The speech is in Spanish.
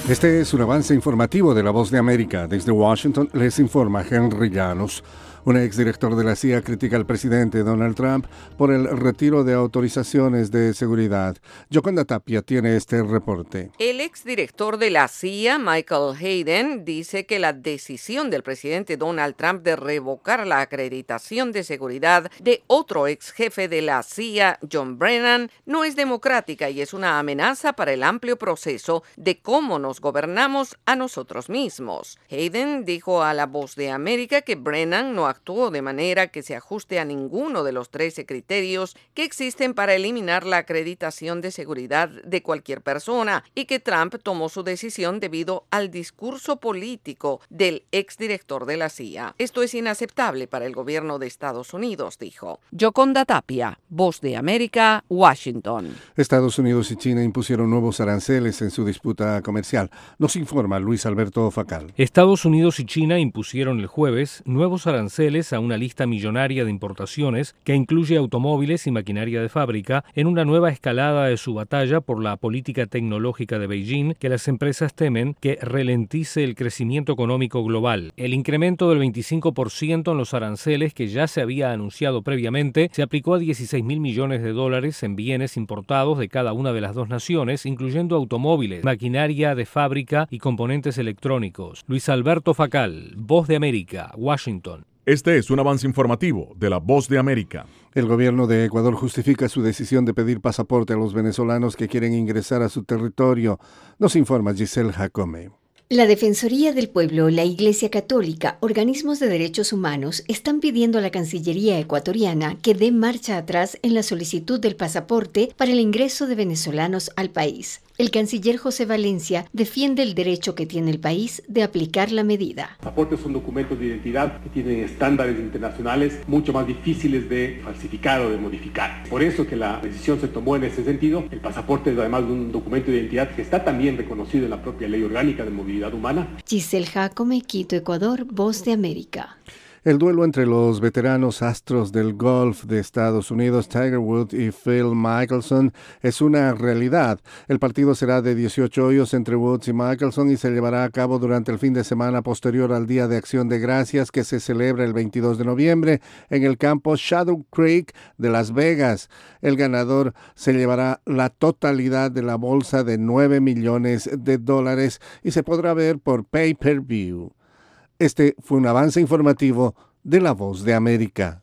Este es un avance informativo de La Voz de América. Desde Washington les informa Henry Llanos. Un exdirector de la CIA critica al presidente Donald Trump por el retiro de autorizaciones de seguridad. Yoconda Tapia tiene este reporte. El exdirector de la CIA, Michael Hayden, dice que la decisión del presidente Donald Trump de revocar la acreditación de seguridad de otro ex jefe de la CIA, John Brennan, no es democrática y es una amenaza para el amplio proceso de cómo nos gobernamos a nosotros mismos. Hayden dijo a La Voz de América que Brennan no actuó de manera que se ajuste a ninguno de los 13 criterios que existen para eliminar la acreditación de seguridad de cualquier persona y que Trump tomó su decisión debido al discurso político del exdirector de la CIA. Esto es inaceptable para el gobierno de Estados Unidos, dijo. Yoconda Tapia, Voz de América, Washington. Estados Unidos y China impusieron nuevos aranceles en su disputa comercial. Nos informa Luis Alberto Facal. Estados Unidos y China impusieron el jueves nuevos aranceles a una lista millonaria de importaciones que incluye automóviles y maquinaria de fábrica en una nueva escalada de su batalla por la política tecnológica de Beijing que las empresas temen que ralentice el crecimiento económico global. El incremento del 25% en los aranceles que ya se había anunciado previamente se aplicó a 16.000 millones de dólares en bienes importados de cada una de las dos naciones, incluyendo automóviles, maquinaria de fábrica y componentes electrónicos. Luis Alberto Facal, Voz de América, Washington. Este es un avance informativo de La Voz de América. El gobierno de Ecuador justifica su decisión de pedir pasaporte a los venezolanos que quieren ingresar a su territorio. Nos informa Giselle Jacome. La Defensoría del Pueblo, la Iglesia Católica, organismos de derechos humanos están pidiendo a la Cancillería ecuatoriana que dé marcha atrás en la solicitud del pasaporte para el ingreso de venezolanos al país. El canciller José Valencia defiende el derecho que tiene el país de aplicar la medida. El pasaporte son documentos de identidad que tienen estándares internacionales mucho más difíciles de falsificar o de modificar. Por eso que la decisión se tomó en ese sentido. El pasaporte es además de un documento de identidad que está también reconocido en la propia Ley Orgánica de Movilidad Humana. Giselle Jacome, Quito, Ecuador, Voz de América. El duelo entre los veteranos astros del golf de Estados Unidos, Tiger Woods y Phil Mickelson, es una realidad. El partido será de 18 hoyos entre Woods y Mickelson y se llevará a cabo durante el fin de semana posterior al Día de Acción de Gracias que se celebra el 22 de noviembre en el campo Shadow Creek de Las Vegas. El ganador se llevará la totalidad de la bolsa de $9 millones y se podrá ver por pay-per-view. Este fue un avance informativo de La Voz de América.